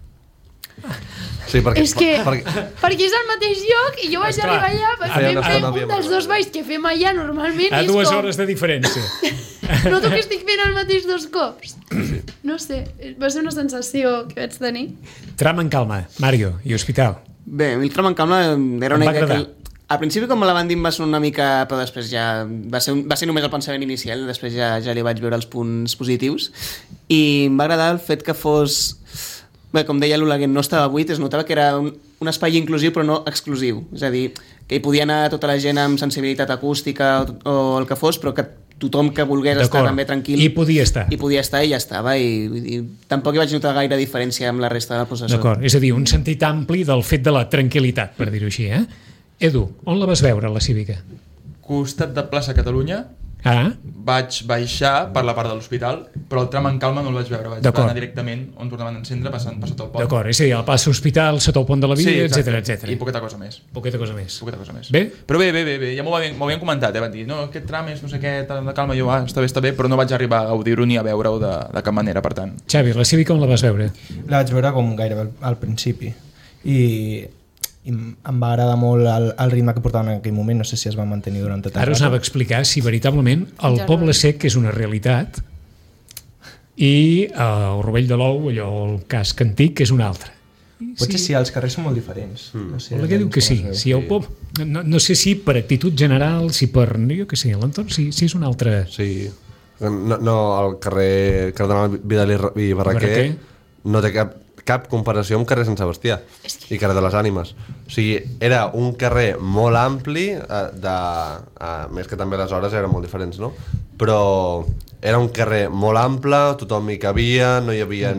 Sí, perquè, És que, perquè és al mateix lloc i jo vaig Esclar. arribar allà, Feia una vam fer estona un dels dos balls que fem allà normalment A i és 2 com... hores de diferència. Noto que estic fent el mateix 2 cops. No sé, va ser una sensació que vaig tenir. Tram en calma, Mario, i hospital. Bé, a mi el tram en calma era Em una va idea agradar. que... Al principi, com me la van dir, em va sonar una mica... Però després ja... Va ser només el pensament inicial, després ja li vaig veure els punts positius. I em va agradar el fet que fos... Bé, com deia l'Oleguer, no estava buit, es notava que era un espai inclusiu però no exclusiu. És a dir, que hi podia anar tota la gent amb sensibilitat acústica o el que fos, però que tothom que volgués estar també tranquil... I podia estar. I podia estar i ja estava. I tampoc hi vaig notar gaire diferència amb la resta de la processó. D'acord, és a dir, un sentit ampli del fet de la tranquil·litat, per dir-ho així, eh? Edu, on la vas veure, la Cívica? Costat de plaça Catalunya, Ah, vaig baixar per la part de l'hospital, però el tram en calma no el vaig veure, vaig D'acord. anar directament on tornaven a encendre per sota el pont. d'acord, és a dir, al pas hospital, sota el pont de la Via, exacte. etc. I poqueta cosa més. Poqueta cosa més. Bé? Bé? Però bé, ja m'ho havien comentat, van dir, no, aquest tram és no sé què, de calma, jo, està bé, però no vaig arribar a gaudir-ho ni a veure-ho de cap manera, per tant. Xavi, la Cívica on la vas veure? La vaig veure com gairebé al principi i em va agradar molt el ritme que portaven en aquell moment, no sé si es va mantenir durant tot el Ara us anava a explicar si veritablement el Ja Poble no. Sec és una realitat i el Rovell de l'Ou, allò, el casc antic, és una altra. Potser sí, els carrers són molt diferents. No sé, Oleguer diu que sí. Si el pop, no sé si per actitud general, si per... Jo què sé, l'entorn sí és un altre... Sí. No, el carrer Cardenal Vidal i Barraquer no té cap comparació amb carrer Sant Sebastià i carrer de les Ànimes. O sigui, era un carrer molt ampli, més que també les hores eren molt diferents, no? Però era un carrer molt ample, tothom hi cabia, no hi havia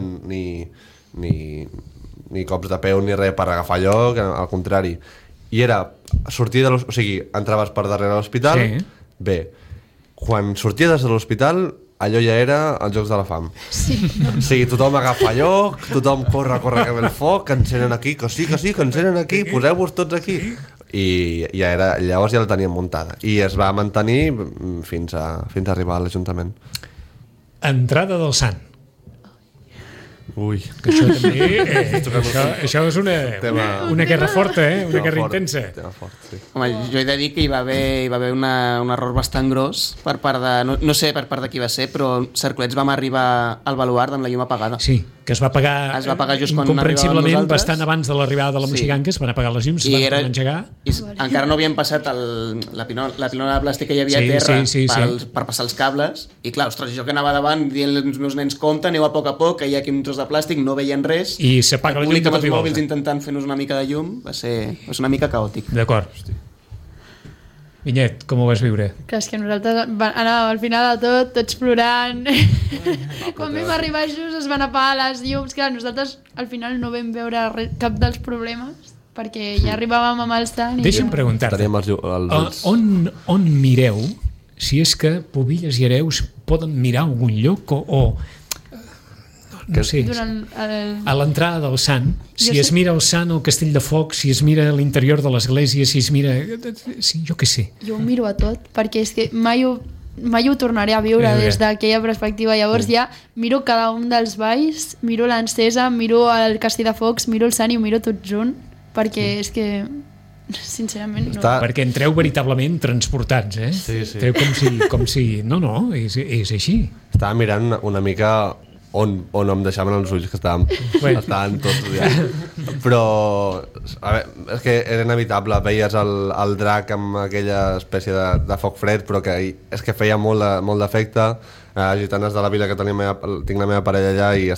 ni cops de peu ni res per agafar lloc, al contrari. I era sortir de l'hospital, o sigui, entraves per darrere l'hospital, bé, quan sorties de l'hospital allò ja era els Jocs de la Fam. Sí. O sigui, tothom agafa lloc, tothom corre que ve el foc, que encenen aquí, que sí, que encenen aquí, poseu-vos tots aquí. I ja era, llavors ja la teníem muntada. I es va mantenir fins a arribar a l'Ajuntament. Entrada del Sant. Ui. Que això també... això és una guerra forta, una guerra intensa. Fort, sí. Home, jo he de dir que hi va haver un error bastant gros per part de... No sé per part de qui va ser, però Cerclets vam arribar al baluard amb la llum apagada. Sí, que es va pagar just quan incomprensiblement bastant abans de l'arribada de la Moixiganga, es van apagar les llums, es van engegar. I encara no havien passat la pilona de plàstic que hi havia a terra per passar els cables. I clar, ostres, jo que anava davant dient als meus nens, compte, aneu a poc, que hi ha aquí un tros de plàstic, no veien res. I s'apaga la llum de cop i volta. Intentant fer-nos una mica de llum va ser una mica caòtic. D'acord. Vinyet, com ho vas viure? Clar, és que nosaltres anàvem al final de tots plorant. Quan vam arribar just es van apagar les llums. Clar, nosaltres al final no vam veure cap dels problemes perquè ja arribàvem amb el Sant. Deixa'm preguntar-te, on mireu, si és que Pubilles i Hereus poden mirar algun lloc o no sé, a l'entrada del Sant, si es mira el Sant, el Castell de Foc, si es mira l'interior de l'església, si es mira... Sí, jo què sé. Jo ho miro a tot, perquè és que mai ho tornaré a viure des d'aquella perspectiva. Llavors ja miro cada un dels balls, miro l'Encesa, miro el Castell de Focs, miro el Sant i ho miro tot junt, perquè és que... sincerament no. Perquè entreu veritablement transportats, Sí. Entreu com si... No, és així. Estava mirant una mica on em deixaven els ulls, que estaven tots ja. Però a veure, és que era inevitable, veies el drac amb aquella espècie de foc fred, però que és que feia molt d'efecte. A Gitanes de la Vila, que tinc la meva parella allà, i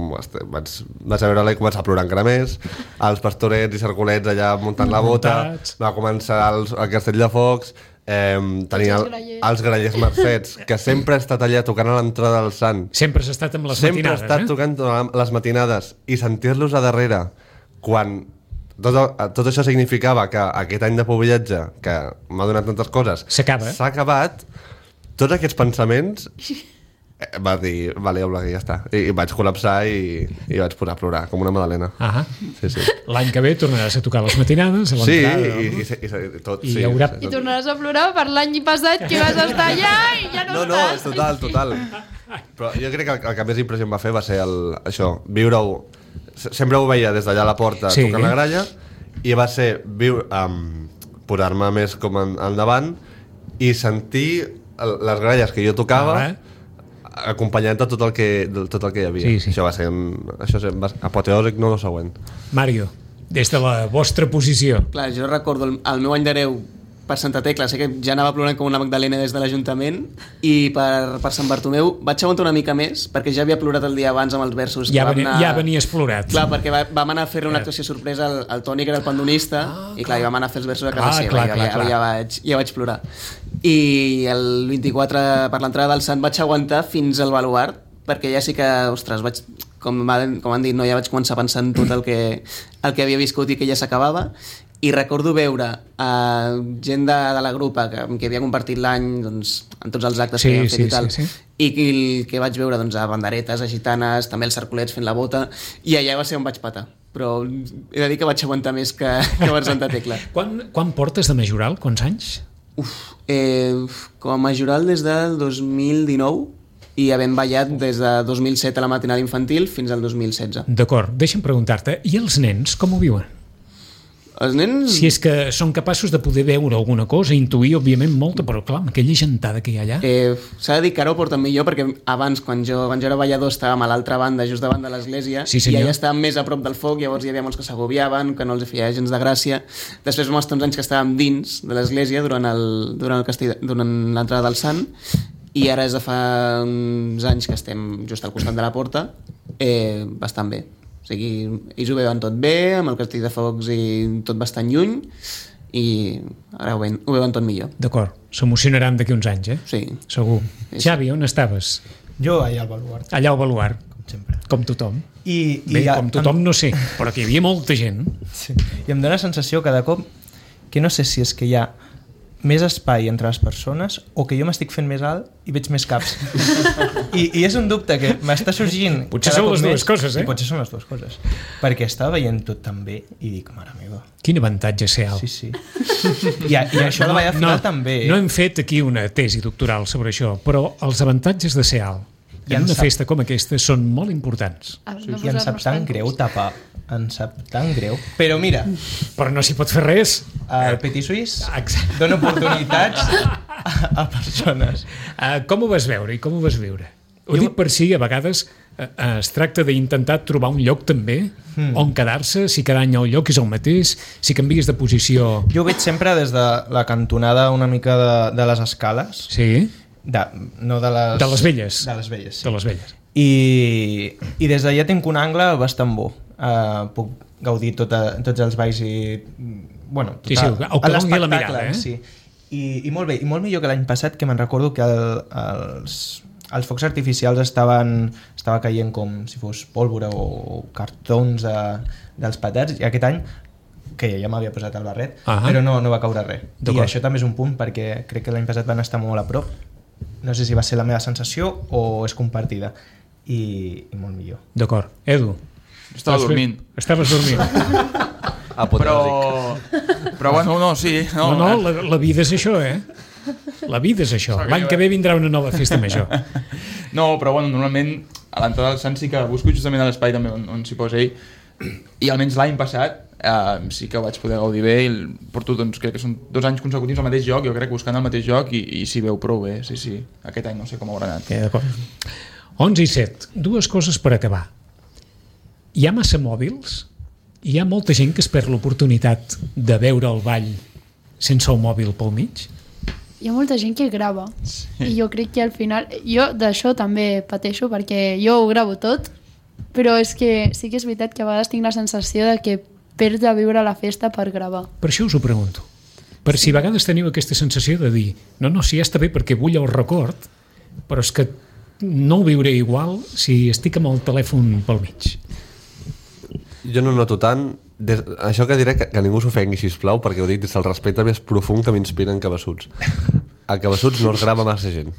vaig a veure-la i començar a plorar encara més. Els Pastorets i Cercolets allà muntant la bota, va començar el Castell de Focs, tenia els Grallers Mercets, que sempre ha estat allà tocant a l'entrada del Sant. Sempre has estat amb les matinades. Sempre ha estat tocant les matinades, i sentir-los a darrere quan tot això significava que aquest any de pubillatge, que m'ha donat tantes coses, s'ha acabat. Tots aquests pensaments va dir, vale, Oleguer, ja està. I vaig col·lapsar i vaig posar a plorar, com una magdalena. Sí. L'any que ve tornaràs a tocar les matinades, a l'entrada. I tot. I haurà... I tornaràs a plorar per l'any passat que vas estar allà i ja no estàs. No, és total. Però jo crec que el que més impressió em va fer va ser això, viure-ho. Sempre ho veia des d'allà a la porta, tocant la gralla, i va ser posar-me més com endavant i sentir les gralles que jo tocava acompanyant tot el que hi havia. Sí. Això va ser apoteòsic, no el següent. Mario, des de la vostra posició. Clar, jo recordo el meu any d'hereu per Santa Tecla, sé que ja anava plorant com una magdalena des de l'Ajuntament, i per Sant Bartomeu vaig aguantar una mica més, perquè ja havia plorat el dia abans amb els versos. Ja venies plorat. Clar, perquè vam anar a fer una actuació sorpresa al Toni, que era el pandonista, i clar, vam anar a fer els versos a casa seva, ja vaig plorar. I el 24, per l'entrada del Sant, vaig aguantar fins al baluard, perquè ja sí que, ostres, com han dit, ja vaig començar a pensar en tot el que havia viscut i que ja s'acabava. I recordo veure gent de la grupa que havia compartit l'any en tots els actes que havien fet i tal, i que vaig veure a banderetes, a gitanes, també els Cercolets fent la bota, i allà va ser on vaig patar. Però he de dir que vaig aguantar més que per Santa Tecla. Quan portes de majoral? Quants anys? Com a majoral des del 2019 i havent ballat des de 2007 a la matinada infantil fins al 2016. D'acord, deixa'm preguntar-te, i els nens com ho viuen? Els nens... Si és que són capaços de poder veure alguna cosa, intuir, òbviament, molta, però clar, amb aquella gentada que hi ha allà... S'ha de dir que ara ho porten millor, perquè abans, quan jo era ballador, estàvem a l'altra banda, just davant de l'església, sí, i allà estàvem més a prop del foc, llavors hi havia molts que s'agobiaven, que no els feia gens de gràcia. Després vam estar uns anys que estàvem dins de l'església durant l'entrada del sant, i ara és de fa uns anys que estem just al costat de la porta, bastant bé. O sigui, ells ho veuen tot bé, amb el castell de focs i tot bastant lluny, i ara ho veuen tot millor. D'acord, s'emocionaran d'aquí uns anys, Sí. Segur. Sí. Xavi, on estaves? Jo allà al baluart. Allà al baluart. Com sempre. Com tothom. Bé, com tothom no sé, però que hi havia molta gent. Sí. I em dóna la sensació cada cop que no sé si és que hi ha més espai entre les persones o que jo m'estic fent més alt i veig més caps. I és un dubte que m'està sorgint potser cada són cop les més, dues coses, i potser són les dues coses, perquè estava veient tot tan bé i dic, mare meva. Quin avantatge ser alt. Sí. I això de ballar final també. No hem fet aquí una tesi doctoral sobre això, però els avantatges de ser alt en una festa com aquesta són molt importants. I em sap tan greu tapar. Em sap tan greu. Però mira... Però no s'hi pot fer res. El Petit Suís dona oportunitats a persones. Com ho vas veure i com ho vas viure? Ho dic per si a vegades es tracta d'intentar trobar un lloc també on quedar-se, si cada any el lloc és el mateix, si canvies de posició... Jo ho veig sempre des de la cantonada una mica de les escales. Sí? No de les... De les velles. De les velles, sí. De les velles. I des d'allà tinc un angle bastant bo. Puc gaudir tots els balls i... Bueno, el que doni la mirada, sí. I molt bé, i molt millor que l'any passat, que me'n recordo que els focs artificials estava caient com si fos pólvora o cartons dels petards, i aquest any que ja m'havia posat el barret, però no va caure res. I això també és un punt, perquè crec que l'any passat van estar molt a prop. No sé si va ser la meva sensació o és compartida. I molt millor. D'acord. Edu? Estava dormint. Estaves dormint. Però bueno, no, sí. No, la vida és això, La vida és això. L'any que ve vindrà una nova festa major. No, però bueno, normalment a l'entrada del Sant sí que busco justament l'espai també on s'hi posa ell, i almenys l'any passat sí que vaig poder gaudir bé, i porto, doncs, crec que són 2 anys consecutius al mateix lloc, jo crec, buscant el mateix lloc, i s'hi veu prou bé, sí. Aquest any no sé com haurà anat. D'acord. 11 i 7, 2 coses per acabar. Hi ha massa mòbils? Hi ha molta gent que es perd l'oportunitat de veure el ball sense el mòbil pel mig? Hi ha molta gent que grava, i jo crec que al final... Jo d'això també pateixo, perquè jo ho gravo tot, però és que sí que és veritat que a vegades tinc la sensació de que perds de viure la festa per gravar. Per això us ho pregunto. Per si a vegades teniu aquesta sensació de dir no, sí, ja està bé perquè vull el record, però és que no ho viuré igual si estic amb el telèfon pel mig. Jo no noto tant. Això que diré que ningú s'ofengui, sisplau, perquè ho dic des del respecte més profund que m'inspira en Cabeçuts. A Cabeçuts no es grava massa gent.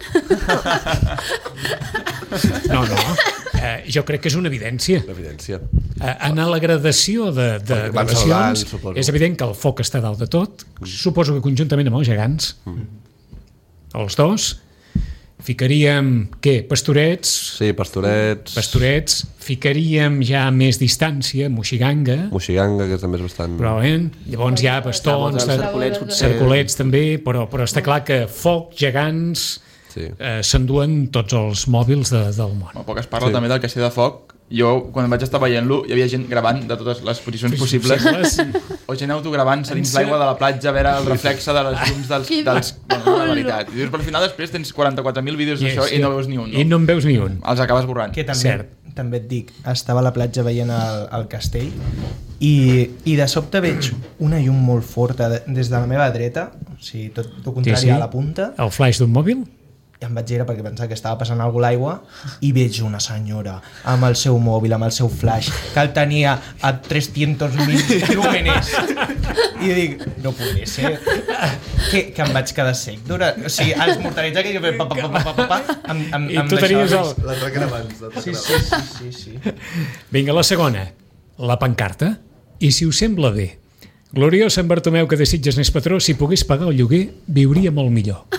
No. Jo crec que és una evidència. En la gradació de gravacions és evident que el foc està dalt de tot. Suposo que conjuntament amb els gegants, els dos, ficaríem, què, pastorets? Sí, pastorets. Ficaríem ja més distància, moixiganga, que també és bastant... probablement. Llavors hi ha bastons, cercolets també, però està clar que foc, gegants, s'enduen tots els mòbils del món. Poc es parla també del castell de foc. Jo, quan vaig estar veient-lo, hi havia gent gravant de totes les posicions possibles, o gent autogravant dins l'aigua de la platja a veure el reflexe de les llums dels... Bueno, la veritat. I dius, però al final després tens 44.000 vídeos d'això i no veus ni un. I no en veus ni un. Els acabes borrant. Que també et dic, estava a la platja veient el castell i de sobte veig una llum molt forta des de la meva dreta, o sigui, tot contrari a la punta. El flash d'un mòbil? I em vaig girar perquè pensava que estava passant alguna cosa a l'aigua i veig una senyora amb el seu mòbil, amb el seu flash, que el tenia a 300.000 llúmenes. I dic, no podria ser. Que em vaig quedar sec. O sigui, els mortalitzar que jo feia I tu tenies el... L'altre que era abans. Sí. Vinga, la segona. La pancarta. I si us sembla bé, gloriós Sant Bartomeu que desitges n'és patró, si pogués pagar el lloguer, viuria molt millor.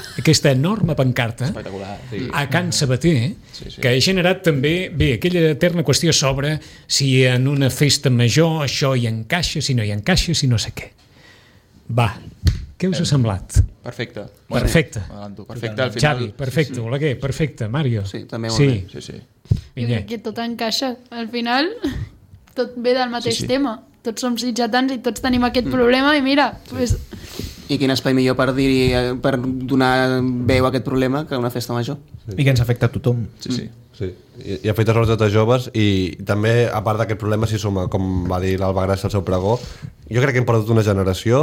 aquesta enorme pancarta Espectacular. Sí. a Can Sabater, que ha generat també, bé, aquella eterna qüestió sobre si en una festa major això hi encaixa, si no hi encaixa, si no sé què. Va, què us ha semblat? Perfecte. Perfecte. Perfecte, al final... Xavi, perfecte, Oleguer, perfecte, Mario. Sí, també molt bé. Sí, sí. Jo crec que tot encaixa. Al final, tot ve del mateix tema. Tots som sitgetans i tots tenim aquest problema i mira, pues... I quin espai millor per donar veu a aquest problema que una festa major. I que ens afecta a tothom. Sí. I afecta sobretot a joves i també, a part d'aquest problema, s'hi suma, com va dir l'Alba Gràcia al seu pregó, jo crec que hem perdut una generació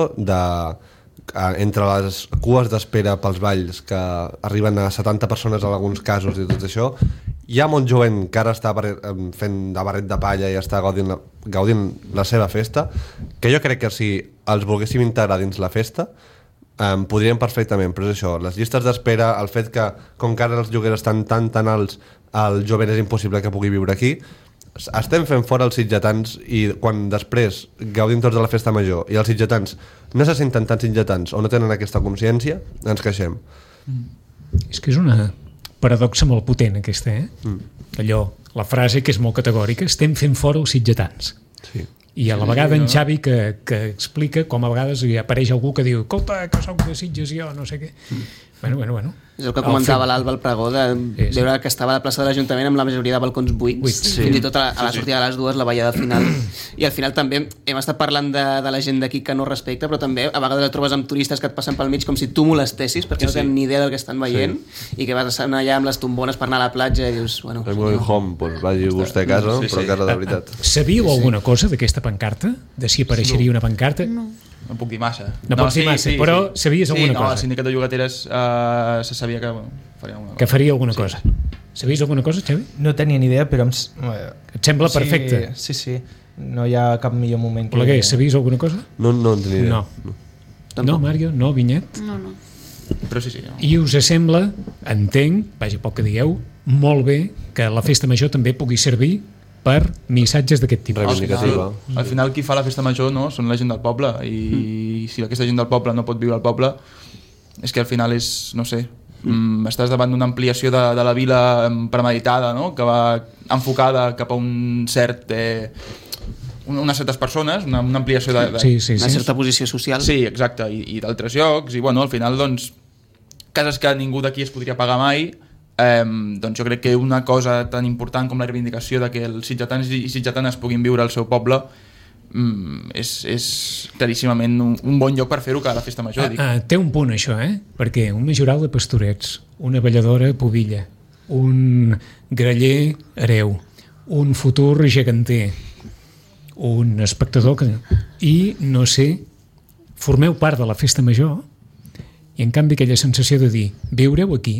entre les cues d'espera pels balls que arriben a 70 persones en alguns casos i tot això, hi ha molt jovent que ara està fent de barret de palla i està gaudint la seva festa, que jo crec que si els volguéssim integrar dins la festa podríem perfectament, però és això, les llistes d'espera, el fet que com que ara els lloguers estan tan alts, el jovent és impossible que pugui viure aquí, estem fent fora els sitgetans i quan després gaudim tots de la festa major i els sitgetans no se senten tan sitgetans o no tenen aquesta consciència, ens queixem. És que és una paradoxa molt potent aquesta, Allò, la frase que és molt categòrica, estem fent fora els sitgetans. Sí. I a la vegada en Xavi que explica com a vegades hi apareix algú que diu escolta, que soc de Sitges jo, no sé què. Bueno. És el que comentava l'Alba al pregó, de veure que estava a la plaça de l'Ajuntament amb la majoria de balcons buits. Fins i tot a la sortida de les dues, la ballada final. I al final també hem estat parlant de la gent d'aquí que no respecta, però també a vegades et trobes amb turistes que et passen pel mig com si tu molestessis, perquè no tenen ni idea del que estan veient, i que vas anar allà amb les tombones per anar a la platja i dius, bueno... I'm going home, doncs vagi vostè a casa, però a casa de veritat. Sabíeu alguna cosa d'aquesta pancarta? De si apareixeria una pancarta? No puc dir massa. No pots dir massa, però sabies alguna cosa? El sindicat de llogateres se sabia que faria alguna cosa. Que faria alguna cosa. Sabies alguna cosa, Xavi? No tenia ni idea, però... Et sembla perfecte? Sí. No hi ha cap millor moment que... Oleguer, sabies alguna cosa? No en tenia idea. No, Mario? No, Vinyet? No. Però sí. No. I us sembla, entenc, vagi pel que digueu, molt bé que la festa major també pugui servir per missatges d'aquest tipus. Reivindicativa. Al final qui fa la festa major són la gent del poble i si aquesta gent del poble no pot viure al poble és que al final és, no sé, estàs davant d'una ampliació de la vila premeditada, no? Que va enfocada cap a unes certes persones, una ampliació de... Una certa posició social. Sí, exacte, i d'altres llocs, i bueno, al final doncs cases que ningú d'aquí es podria pagar mai. Doncs jo crec que una cosa tan important com la reivindicació de que els sitgetans i sitgetanes puguin viure al seu poble és claríssimament un bon lloc per fer-ho cada festa major. Té un punt això, perquè un majoral de Pastorets, una balladora Pubilla, un graller Hereu, un futur geganter, un espectador i no sé, formeu part de la festa major i en canvi aquella sensació de dir viureu aquí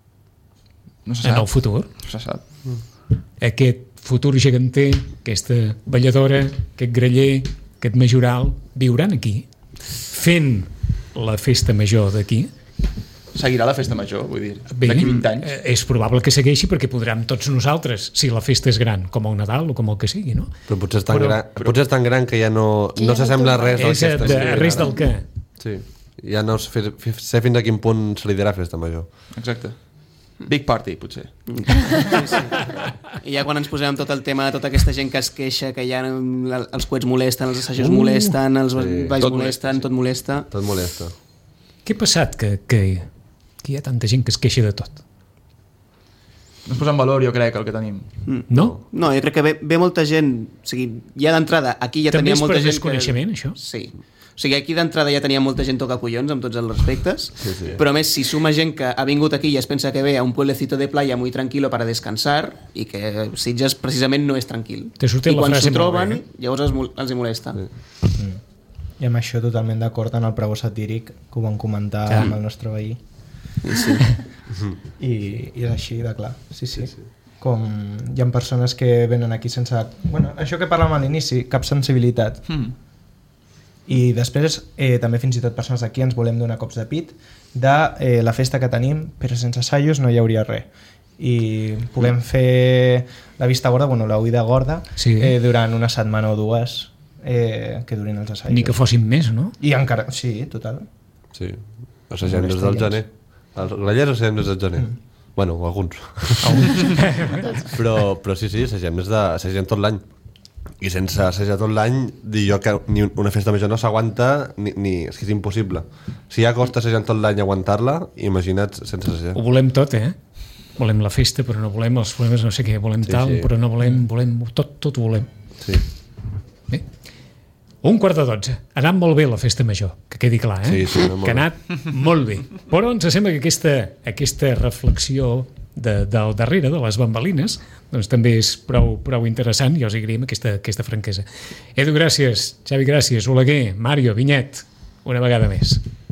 no se sap. En el futur. No se sap. Aquest futur geganter, aquesta balladora, aquest graller, aquest majoral, viuran aquí, fent la festa major d'aquí. Seguirà la festa major, vull dir, d'aquí 20 anys. És probable que segueixi perquè podrem tots nosaltres, si la festa és gran, com el Nadal o com el que sigui, no? Però potser és tan gran que ja no s'assembla a res del que res del que. Sí, ja no sé fins a quin punt se li dirà festa major. Exacte. Big party, potser. Sí. I ja quan ens posem tot el tema de tota aquesta gent que es queixa, que ja els coets molesten, els assajos molesten, els balls molesten, tot molesta. Tot molesta. Què ha passat que hi ha tanta gent que es queixa de tot? No es posa en valor, jo crec, el que tenim. No? No, jo crec que ve molta gent... O sigui, ja d'entrada, aquí ja tenia molta gent... També és per desconeixement, això? Sí. O sigui, aquí d'entrada ja tenia molta gent toca collons, amb tots els respectes, però a més, si suma gent que ha vingut aquí i es pensa que ve a un pueblecito de playa muy tranquilo para descansar i que Sitges precisament no és tranquil. I quan s'ho troben, llavors els hi molesta. Sí. I amb això totalment d'acord en el pregó satíric que ho vam comentar amb el nostre veí. Sí. I és així de clar. Sí. Com hi ha persones que venen aquí sense... Bueno, això que parlàvem a l'inici, cap sensibilitat. I després també fins i tot persones d'aquí ens volem donar cops de pit de la festa que tenim, però sense assajos no hi hauria res i puguem fer la vista gorda, bueno, la oïda gorda durant una setmana o dues que durin els assajos. Ni que fossin més, no? I encara, sí, total. Sí, assagem des del gener. Els grallers assaigem des de gener. Bueno, alguns. però sí, s'assagem tot l'any. I sense assajar tot l'any, dir jo que ni una festa major no s'aguanta, és que és impossible. Si ja costa assajar tot l'any aguantar-la, imagina't sense assajar. Ho volem tot, Volem la festa, però no volem els problemes, no sé què, volem però no volem tot ho volem. Sí. Bé. 11:45. Ha anat molt bé la festa major, que quedi clar, Sí, que ha anat molt bé. Però ens sembla que aquesta reflexió del darrere, de les bambalines, doncs també és prou interessant i us agraïm aquesta franquesa. Edu, gràcies. Xavi, gràcies. Oleguer, Mario, Vinyet, una vegada més.